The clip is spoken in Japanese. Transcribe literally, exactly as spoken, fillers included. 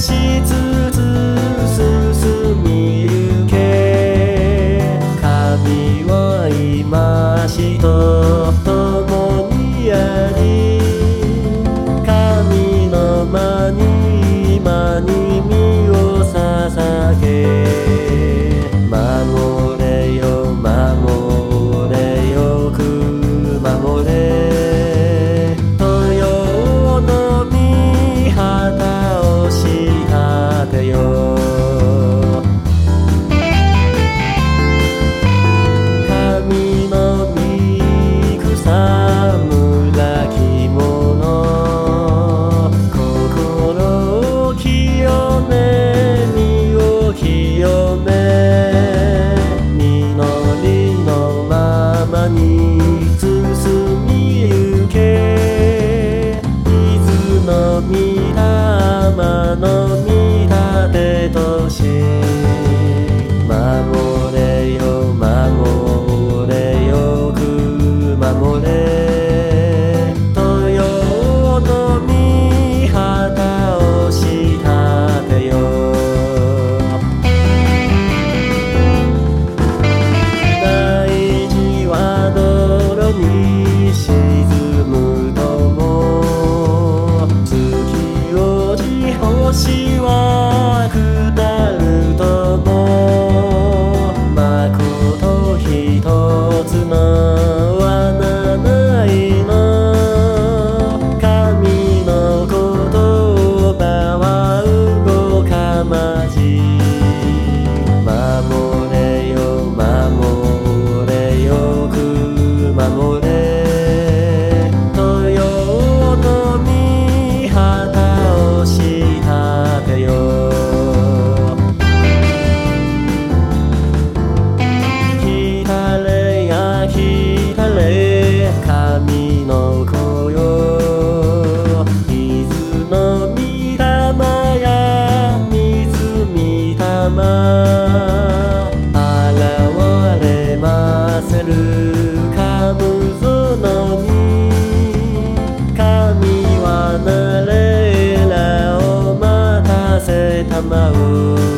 しつつ進みゆけ。神は今しと共にあり、神の間に今に身を捧げ。守れよ守れよく守れ。豊の御旗をしたてよ。神の御草むらきもの。心を清め身を清め。実りのままに進みゆけ。水の御霊の御立てとし。守れよ守れよく守れ。豊の御旗をしたてよ。大地は泥に沈むとも。月落ち星は下るとも。まことひとつの罠ないの。神の言葉は動かまじ。守れよ守れよく守れ。豊の御旗をしたてよ。来たれや来たれ神の子よ。水の御霊や水御霊。現れませるかむぞのに。神はなれらを待たせたまう。